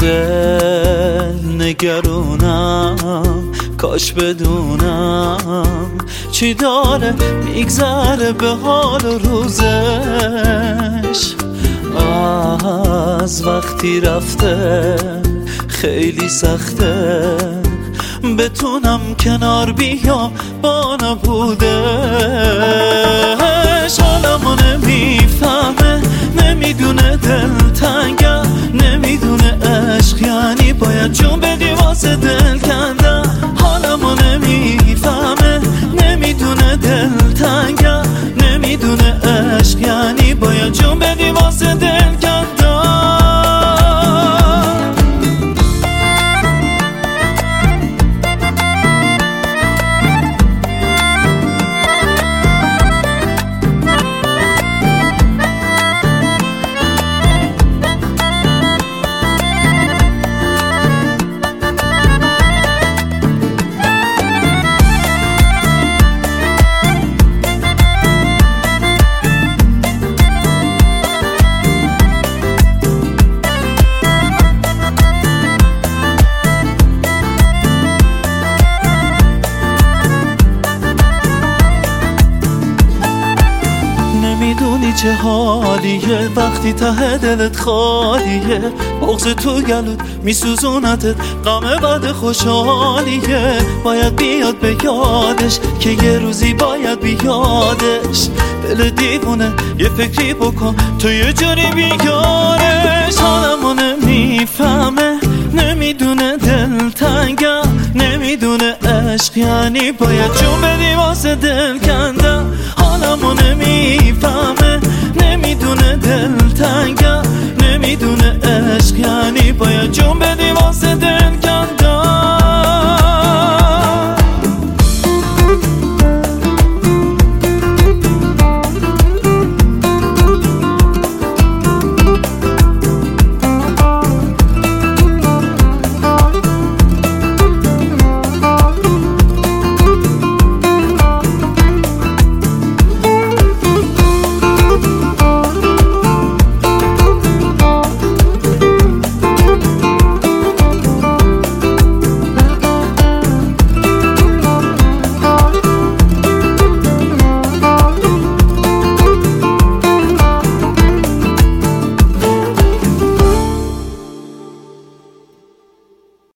دل نگرونم، کاش بدونم چی داره میگذره به حال و روزش. از وقتی رفته خیلی سخته بتونم کنار بیام با نبودش. حالمو نمیفهمه، نمیدونه دلتنگم، نمیدونه عشق یعنی باید جون بدی واسه دل کندم. حالمو نمیفهمه، نمیدونه دلتنگم، نمیدونه عشق یعنی باید جون بدی واسه دل کندم. نمیدونی چه حالیه وقتی ته دلت خالیه، بغض تو گلوت میسوزونتت، غم بعد خوشحالیه. باید بیاد به یادش که یه روزی باید بیادش. دل دیوونه یه فکری بکن تو یه جوری بیارش. حالمو نمیفهمه، نمیدونه دلتنگم، نمیدونه عشق یعنی باید جون بدی واسه دل کندم. حالمو نمیفهمه، نمیدونه دلتنگم، نمیدونه عشق یعنی باید جون بدی